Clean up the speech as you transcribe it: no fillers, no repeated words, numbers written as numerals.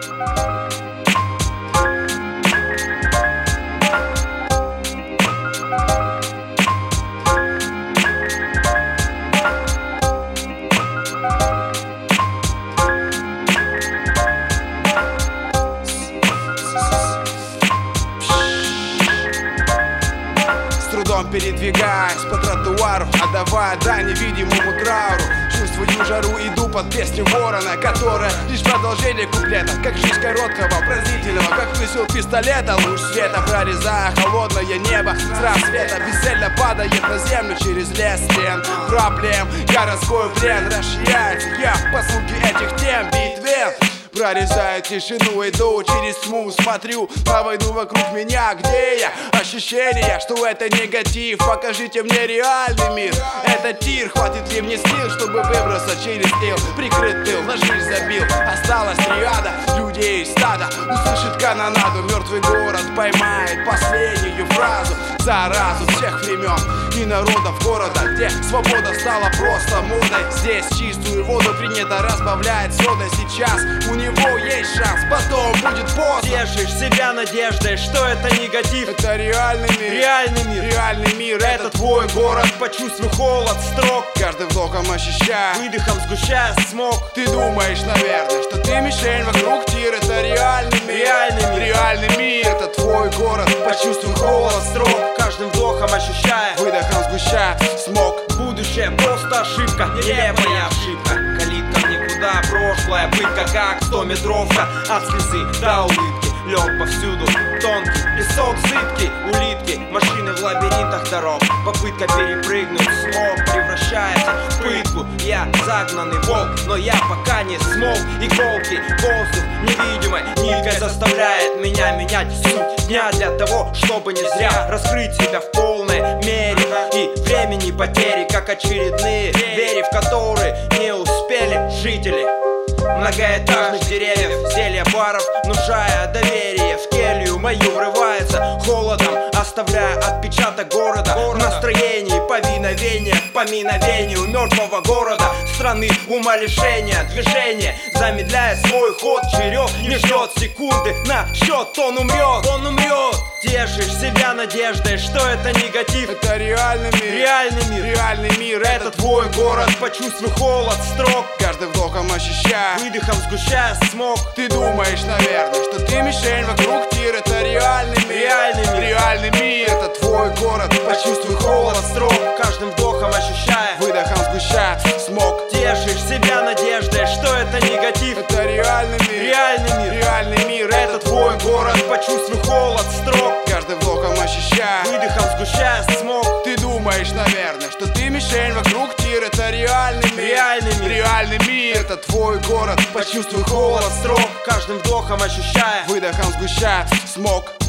Передвигаюсь по тротуару, отдавая дань невидимому трауру. Чувствую жару, иду под песню ворона, которая лишь продолжение куплета. Как жизнь короткого, пронзительного, как выстрел пистолета. Луч света, прорезая холодное небо с рассвета, бесцельно падает на землю через лес стен проблем. Городской плен расширяется, я по звуке этих тем битвен. Прорезаю тишину, иду через тьму, смотрю на войну вокруг меня. Где я? Ощущение, что это негатив. Покажите мне реальный мир. Это тир, хватит ли мне сил, чтобы выбраться через тыл? Прикрыт тыл, на жизнь забил. Осталась триада людей, стада. Услышит канонаду, мертвый город поймает последнюю фразу. Заразу всех времен и народов города, где свобода стала просто модой. Здесь чистую воду принято разбавлять содой. Сейчас у него есть шанс, потом будет поздно. Держишь себя надеждой, что это негатив. Это реальный мир, реальный мир, реальный мир. Это твой город, почувствуй холод строк. Каждым вдохом ощущая, выдохом сгущая смог. Ты думаешь, наверное, что ты мишень, вокруг тир. Это реальный мир, реальный мир, реальный мир. Это твой город, почувствуй холод строк. Каждым вдохом ощущая, выдохом сгущая смог. Будущее просто ошибка, нелепая ошибка. Калитка в никуда, прошлое, пытка как 100-метровка. От слезы до улыбки, лед повсюду, тонкий песок зыбкий. Улитки, машины в лабиринтах дорог. Попытка перепрыгнуть смог превращается в пытку. Я загнанный волк, но я пока не смог. Иголки, воздух невидимой ниткой заставляет меня менять суть дня для того, чтобы не зря раскрыть себя в полной мере. И времени потери, как очередные двери, в которые не успели жители многоэтажных деревьев. Зелья баров, внушая доверие, в келью мою врывается холодом, оставляя отпечаток города. В настроении повиновения к поминовению мертвого города, страны умалишения. Движение замедляет свой ход, черед не ждет секунды на счет. Он умрет, он умрет. Держишь себя надеждой, что это негатив. Это реальный мир, реальный мир, реальный мир. Это твой город, почувствуй холод строк. Каждым вдохом ощущая, выдохом сгущая смог. Ты думаешь, наверное, что ты мишень, вокруг тир. Это реальный мир, реальный мир, реальный мир. Это твой город, почувствуй холод строк. Каждым вдохом ощущая, выдохом сгущая смог. Держишь себя надеждой, что это негатив. Это реальный мир, реальный мир, реальный мир. Это твой город, почувствуй холод строк. Каждым вдохом ощущая, выдохом сгущая смог. Ты думаешь, наверное, что ты мишень, вокруг тир. Это реальный мир, реальный мир, реальный мир. Это твой город, почувствуй холод строк. Каждым вдохом ощущая, выдохом сгущая смог.